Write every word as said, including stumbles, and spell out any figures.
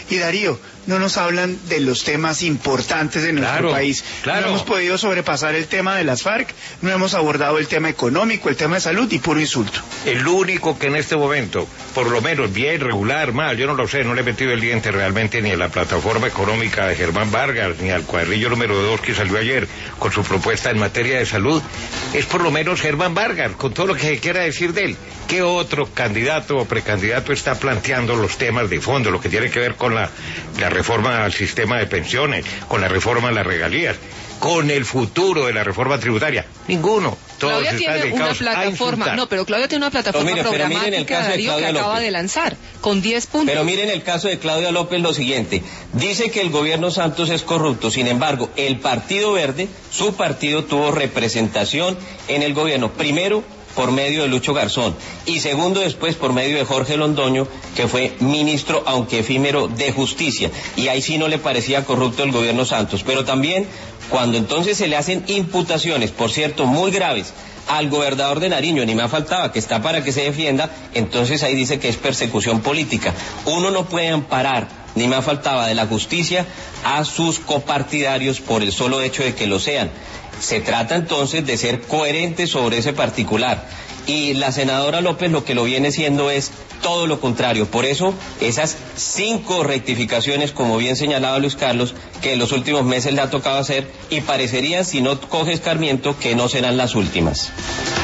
Y Darío, no nos hablan de los temas importantes de nuestro claro, país. Claro. No hemos podido sobrepasar el tema de las FARC, no hemos abordado el tema económico, el tema de salud y puro insulto. El único que en este momento, por lo menos bien, regular, mal, yo no lo sé, no le he metido el diente realmente ni a la plataforma económica de Germán Vargas, ni al cuadrillo número dos que salió ayer con su propuesta en materia de salud, es por lo menos Germán Vargas, con todo lo que se quiera decir de él. ¿Qué otro candidato o precandidato está planteando los temas de fondo, lo que tiene que ver con la, la reforma al sistema de pensiones, con la reforma de las regalías, con el futuro de la reforma tributaria? Ninguno. Todos Claudia tiene una plataforma, no, pero Claudia tiene una plataforma mire, programática, Darío, que acaba López. de lanzar, con diez puntos. Pero miren el caso de Claudia López lo siguiente, dice que el gobierno Santos es corrupto, sin embargo, el Partido Verde, su partido tuvo representación en el gobierno, primero por medio de Lucho Garzón, y segundo después por medio de Jorge Londoño, que fue ministro, aunque efímero, de Justicia, y ahí sí no le parecía corrupto el gobierno Santos, pero también cuando entonces se le hacen imputaciones, por cierto, muy graves, al gobernador de Nariño, ni más faltaba, que está para que se defienda, entonces ahí dice que es persecución política. Uno no puede amparar, ni más faltaba, de la justicia a sus copartidarios por el solo hecho de que lo sean. Se trata entonces de ser coherentes sobre ese particular. Y la senadora López lo que lo viene siendo es todo lo contrario. Por eso, esas cinco rectificaciones, como bien señalaba Luis Carlos, que en los últimos meses le ha tocado hacer, y parecería, si no coge escarmiento, que no serán las últimas.